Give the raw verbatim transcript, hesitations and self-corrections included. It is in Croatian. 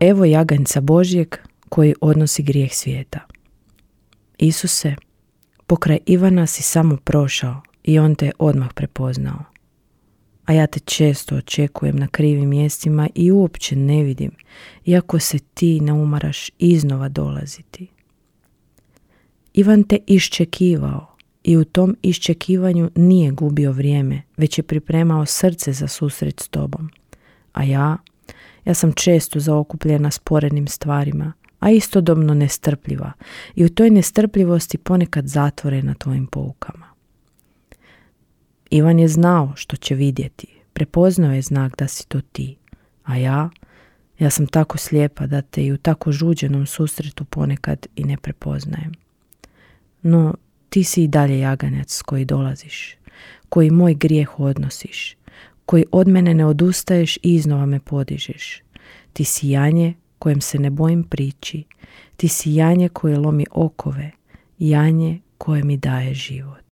evo jaganjca Božjeg koji odnosi grijeh svijeta. Isuse, pokraj Ivana si samo prošao i on te odmah prepoznao. A ja te često očekujem na krivim mjestima i uopće ne vidim, iako se ti ne umaraš iznova dolaziti. Ivan te iščekivao i u tom iščekivanju nije gubio vrijeme, već je pripremao srce za susret s tobom. A ja, ja sam često zaokupljena sporednim stvarima, a istodobno nestrpljiva i u toj nestrpljivosti ponekad zatvorena tvojim poukama. Ivan je znao što će vidjeti, prepoznao je znak da si to ti, a ja, ja sam tako slijepa da te i u tako žuđenom susretu ponekad i ne prepoznajem. No, ti si i dalje jaganjac s koji dolaziš, koji moj grijeh odnosiš, koji od mene ne odustaješ i iznova me podižeš. Ti si janje kojem se ne bojim prići, ti si janje koje lomi okove, janje koje mi daje život.